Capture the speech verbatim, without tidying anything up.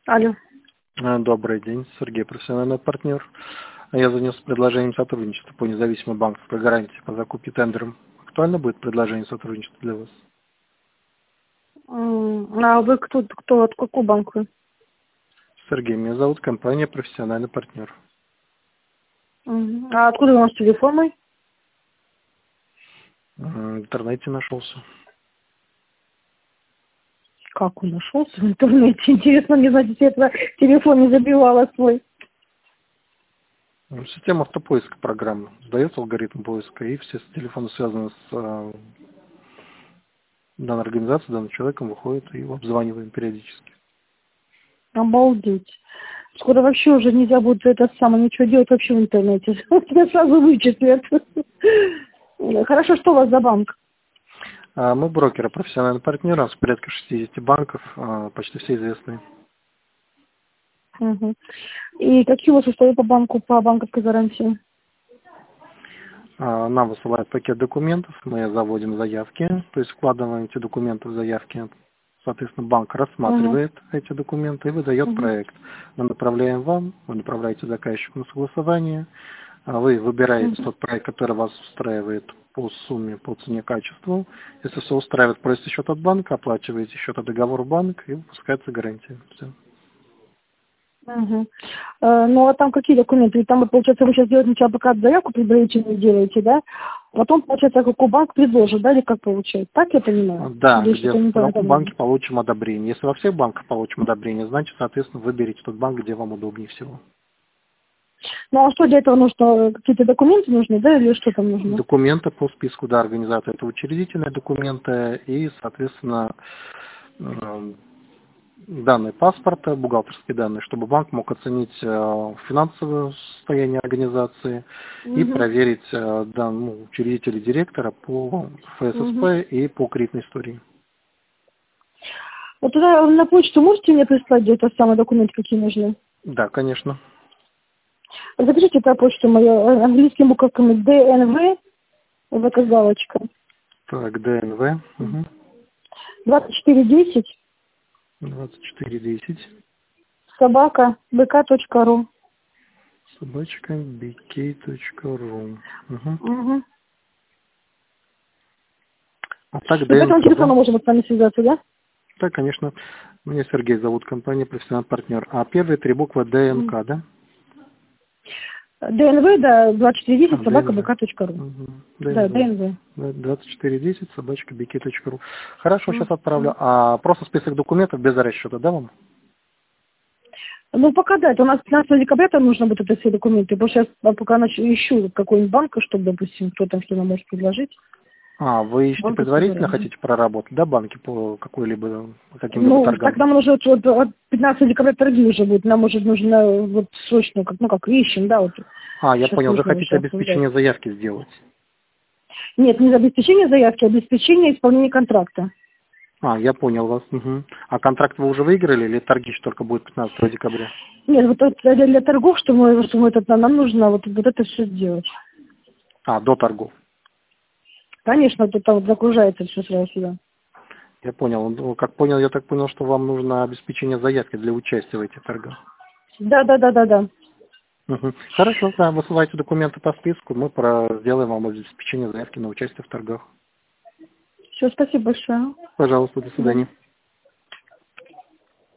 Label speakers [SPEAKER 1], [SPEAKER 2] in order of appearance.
[SPEAKER 1] Алло.
[SPEAKER 2] А, Добрый день, Сергей, профессиональный партнер. Я занес предложением сотрудничества по независимой банковской гарантии по закупке тендером. Актуально будет предложение сотрудничества для вас?
[SPEAKER 1] М, А вы кто, кто от какого банка?
[SPEAKER 2] Сергей, меня зовут, компания «Профессиональный партнер».
[SPEAKER 1] М, А откуда у нас телефон мой?
[SPEAKER 2] М, В интернете нашелся.
[SPEAKER 1] Как он нашелся в интернете? Интересно, мне, значит, я туда телефон не забивала свой.
[SPEAKER 2] М, Система автопоиска программы. Сдается алгоритм поиска, и все телефоны, связанные с э, данной организацией, данным человеком, выходят и его обзваниваем периодически.
[SPEAKER 1] Обалдеть. Скоро вообще уже нельзя будет это самое, ничего делать вообще в интернете. Тебя сразу вычислят. Хорошо, что у вас за банк?
[SPEAKER 2] А Мы брокеры, профессиональный партнер, у нас порядка шестидесяти банков, а, почти все известные.
[SPEAKER 1] Мгм. И какие у вас условия по банку, по банковской гарантии?
[SPEAKER 2] А, Нам высылают пакет документов, мы заводим заявки, то есть вкладываем эти документы в заявки. Соответственно, банк
[SPEAKER 1] Угу.
[SPEAKER 2] рассматривает эти документы и выдает
[SPEAKER 1] Угу.
[SPEAKER 2] проект. Мы направляем вам, вы направляете заказчику на согласование, а вы выбираете
[SPEAKER 1] Угу.
[SPEAKER 2] тот проект, который вас устраивает по сумме, по цене, качеству. Если все устраивает, просите счет от банка, оплачиваете счет от договора в банк и выпускается гарантия. Все.
[SPEAKER 1] Угу. Э, ну, а там какие документы? Ведь там, получается, вы сейчас делаете сначала пока заявку предварительную делаете, да? Потом, получается, какой банк предложит, да, или как получается? Так я понимаю?
[SPEAKER 2] Да,
[SPEAKER 1] Или
[SPEAKER 2] где
[SPEAKER 1] что-то
[SPEAKER 2] в
[SPEAKER 1] не
[SPEAKER 2] каком
[SPEAKER 1] понятно?
[SPEAKER 2] банке получим одобрение. Если во всех банках получим одобрение, значит, соответственно, выберите тот банк, где вам удобнее всего.
[SPEAKER 1] Ну, а что для этого нужно? Какие-то документы нужны, да, или что там нужно?
[SPEAKER 2] Документы по списку, да, организации, это учредительные документы и, соответственно, э, данные паспорта, бухгалтерские данные, чтобы банк мог оценить э, финансовое состояние организации и
[SPEAKER 1] Угу.
[SPEAKER 2] проверить э, да, ну, учредителя директора по
[SPEAKER 1] Угу.
[SPEAKER 2] ФССП и по кредитной истории.
[SPEAKER 1] Вот туда на почту можете мне прислать где-то самые документы, какие нужны?
[SPEAKER 2] Да, конечно.
[SPEAKER 1] Запишите по почту мою э, английскими буковками Д Н В, вот эта галочка,
[SPEAKER 2] Так, ДНВ. Угу.
[SPEAKER 1] двадцать четыре десять,
[SPEAKER 2] двадцать четыре десять.
[SPEAKER 1] собака, бк.ру.
[SPEAKER 2] Собачка би кей точка ру. Угу.
[SPEAKER 1] Угу.
[SPEAKER 2] А так
[SPEAKER 1] И по этому
[SPEAKER 2] ДНК,
[SPEAKER 1] телефону
[SPEAKER 2] да?
[SPEAKER 1] можем с вами связаться, да?
[SPEAKER 2] Да, конечно. Меня Сергей зовут, компания «Профессиональный партнер». А первые три буквы ДНК, да?
[SPEAKER 1] Д Н В, да, двадцать четыре
[SPEAKER 2] А,
[SPEAKER 1] десять, собака,
[SPEAKER 2] ДНВ.
[SPEAKER 1] бк.ру.
[SPEAKER 2] Угу.
[SPEAKER 1] Да,
[SPEAKER 2] ДНВ.
[SPEAKER 1] Д Н В.
[SPEAKER 2] Да, двадцать четыре десять, собачка би кей точка ру. Хорошо, сейчас отправлю.
[SPEAKER 1] Мгм.
[SPEAKER 2] А просто список документов без расчета, да, вам?
[SPEAKER 1] Ну, пока да, это у нас пятнадцатого декабря там нужно будет это все документы, потому что сейчас пока нач- ищу какой-нибудь банк, чтобы, допустим, кто там что нам может предложить.
[SPEAKER 2] А, вы ищете
[SPEAKER 1] Банковскую
[SPEAKER 2] предварительно,
[SPEAKER 1] гарантию.
[SPEAKER 2] хотите проработать, да, банки по какой-либо, по каким-либо
[SPEAKER 1] Ну, так
[SPEAKER 2] торгам?
[SPEAKER 1] нам нужно вот, вот от пятнадцатого декабря торги уже будут, нам уже нужно вот срочно, как, ну как ищем, да, вот
[SPEAKER 2] А, я
[SPEAKER 1] сейчас
[SPEAKER 2] понял, вы
[SPEAKER 1] нужно
[SPEAKER 2] хотите
[SPEAKER 1] уже обсуждать.
[SPEAKER 2] обеспечение заявки сделать.
[SPEAKER 1] Нет, не за обеспечение заявки, а обеспечение исполнения контракта.
[SPEAKER 2] А, я понял вас. Мгм. А контракт вы уже выиграли или торги еще только будет пятнадцатого декабря?
[SPEAKER 1] Нет, вот это для, для торгов, что мы, что мы это, нам нужно вот, вот это все сделать.
[SPEAKER 2] А, до торгов.
[SPEAKER 1] Конечно, вот это вот загружается все сразу сюда.
[SPEAKER 2] Я понял. Ну, как понял, я так понял, что вам нужно обеспечение заявки для участия в этих торгах.
[SPEAKER 1] Да, да, да, да, да.
[SPEAKER 2] Мгм. Хорошо, да, высылайте документы по списку, мы про... сделаем вам обеспечение заявки на участие в торгах.
[SPEAKER 1] Все, спасибо большое.
[SPEAKER 2] Пожалуйста, до
[SPEAKER 1] Да.
[SPEAKER 2] свидания.